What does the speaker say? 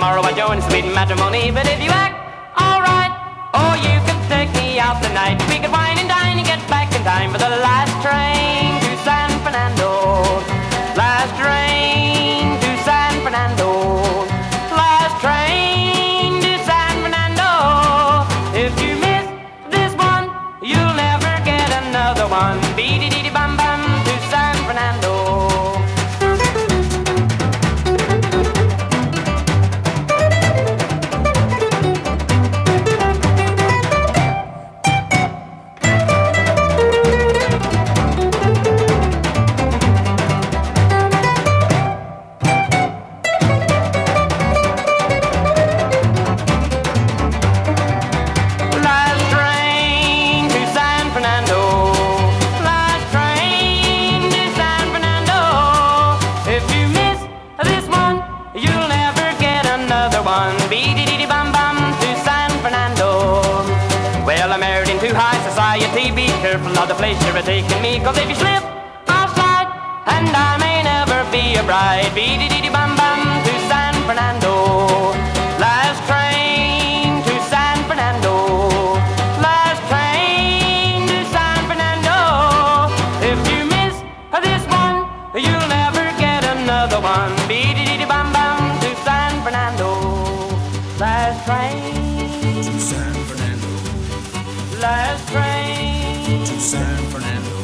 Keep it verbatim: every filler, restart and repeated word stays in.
tomorrow I join sweet matrimony. But if you act alright, oh, you can take me out tonight. We could wine and dine and get back in time for the last train to San Fernando. Last train to San Fernando. Last train to San Fernando. If you miss this one, you'll never get another one. Beady-dee-dee-bum-bum to San Fernando. Be careful of the place you're taking me, 'cause if you slip, I'll slide, and I may never be a bride. Beady-dee-dee-bum-bum to San Fernando. Last train to San Fernando. Last train to San Fernando. If you miss this one, you'll never get another one. Beady-dee-dee-bum-bum to San Fernando. Last train to San Fernando. Last train to San Fernando.